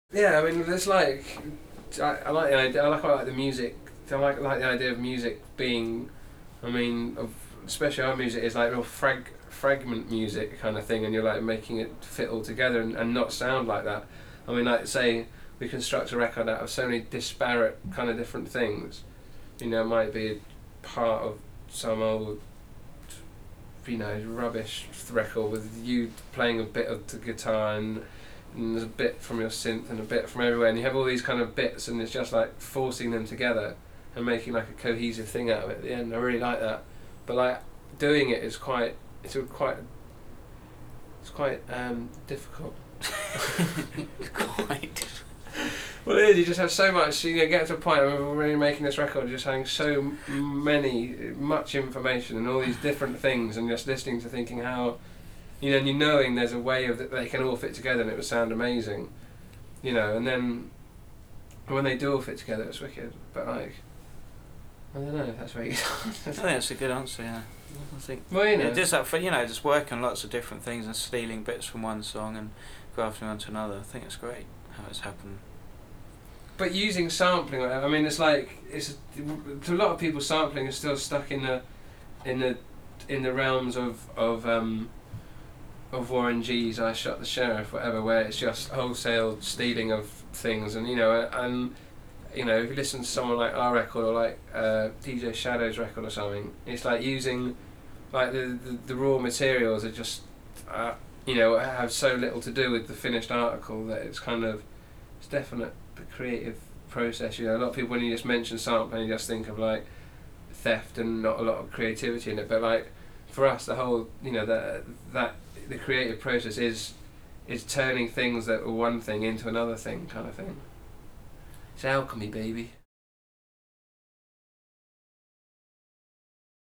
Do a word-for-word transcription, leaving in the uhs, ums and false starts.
Yeah, I mean, there's like, I, I like the idea. I like I like the music. I like like the idea of music being, I mean, of especially our music is like real frag fragment music kind of thing, and you're like making it fit all together and, and not sound like that. I mean, like say we construct a record out of so many disparate kind of different things. You know, it might be part of some old, you know, rubbish record with you playing a bit of the guitar and and there's a bit from your synth and a bit from everywhere, and you have all these kind of bits, and it's just like forcing them together and making like a cohesive thing out of it at the end. I really like that, but like doing it is quite it's a quite it's quite um, difficult. Quite. Well, it is. You just have so much. You know, get to a point where we're really making this record, just having so many, much information and all these different things, and just listening to thinking how. You know, and you knowing there's a way of that they can all fit together and it would sound amazing, you know, and then when they do all fit together, it's wicked. But like, I don't know if that's where you. I think that's a good answer. Yeah, I think. Well, you know, yeah, just that for you know, just working on lots of different things and stealing bits from one song and grafting onto another. I think it's great how it's happened. But using sampling, I mean, it's like it's to a lot of people, sampling is still stuck in the, in the, in the realms of of. Um, of Warren G's I Shot the Sheriff, whatever, where it's just wholesale stealing of things, and you know, and you know, if you listen to someone like our record or like uh, D J Shadow's record or something, it's like using like the the, the raw materials are just uh, you know, have so little to do with the finished article that it's kind of it's definite the creative process. You know, a lot of people when you just mention sampling, you just think of like theft and not a lot of creativity in it, but like for us, the whole you know that that the creative process is is turning things that were one thing into another thing, kind of thing. It's alchemy, baby.